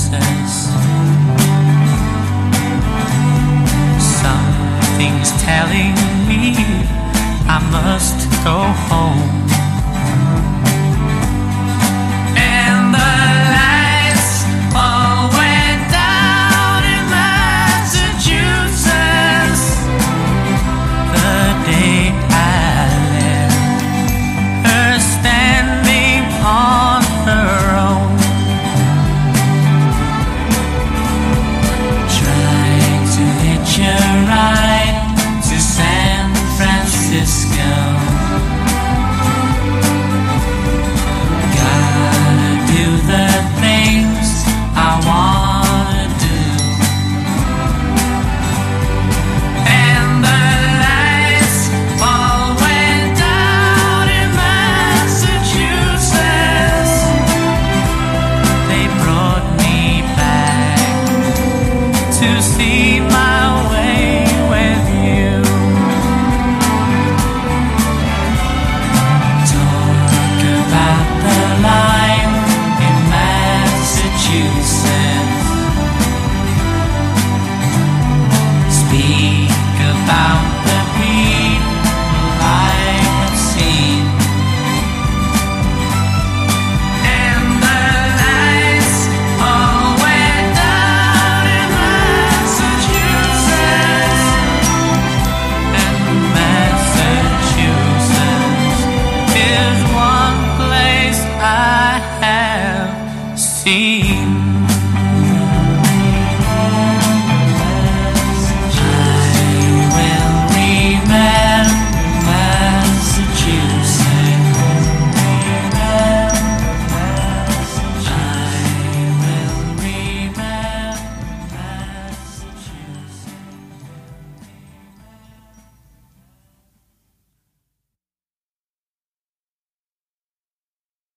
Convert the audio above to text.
excuses. Something's telling me I must go home. And the lights all went down in Massachusetts the day I left her standing on her own, trying to hitch a ride to San Francisco. Gotta do the things I wanna do. And the lights all went down in Massachusetts. They brought me back to see my way with you. Talk about the line in Massachusetts.